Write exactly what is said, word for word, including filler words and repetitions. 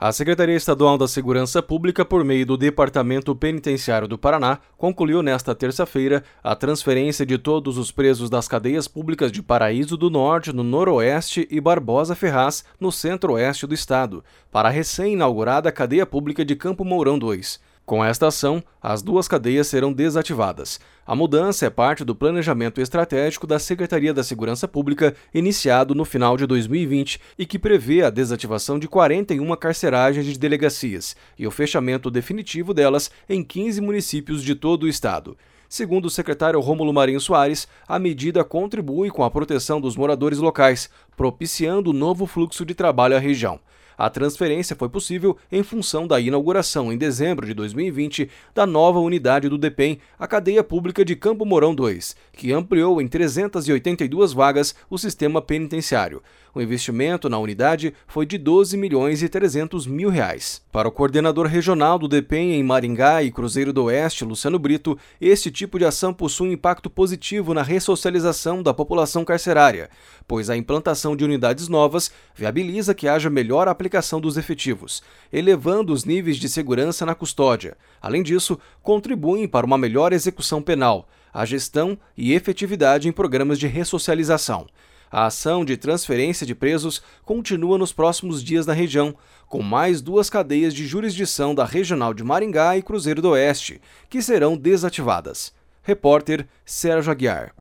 A Secretaria Estadual da Segurança Pública, por meio do Departamento Penitenciário do Paraná, concluiu nesta terça-feira a transferência de todos os presos das cadeias públicas de Paraíso do Norte, no Noroeste, e Barbosa Ferraz, no Centro-Oeste do estado, para a recém-inaugurada Cadeia Pública de Campo Mourão dois. Com esta ação, as duas cadeias serão desativadas. A mudança é parte do planejamento estratégico da Secretaria da Segurança Pública, iniciado no final de dois mil e vinte, e que prevê a desativação de quarenta e uma carceragens de delegacias e o fechamento definitivo delas em quinze municípios de todo o estado. Segundo o secretário Rômulo Marinho Soares, a medida contribui com a proteção dos moradores locais, propiciando um novo fluxo de trabalho à região. A transferência foi possível em função da inauguração, em dezembro de dois mil e vinte, da nova unidade do DEPEN, a Cadeia Pública de Campo Mourão dois, que ampliou em trezentas e oitenta e duas vagas o sistema penitenciário. O investimento na unidade foi de doze milhões e trezentos mil reais. Para o coordenador regional do DEPEN em Maringá e Cruzeiro do Oeste, Luciano Brito, este tipo de ação possui um impacto positivo na ressocialização da população carcerária, pois a implantação de unidades novas viabiliza que haja melhor aplicação dos efetivos, elevando os níveis de segurança na custódia. Além disso, contribuem para uma melhor execução penal, a gestão e efetividade em programas de ressocialização. A ação de transferência de presos continua nos próximos dias na região, com mais duas cadeias de jurisdição da Regional de Maringá e Cruzeiro do Oeste, que serão desativadas. Repórter Sérgio Aguiar.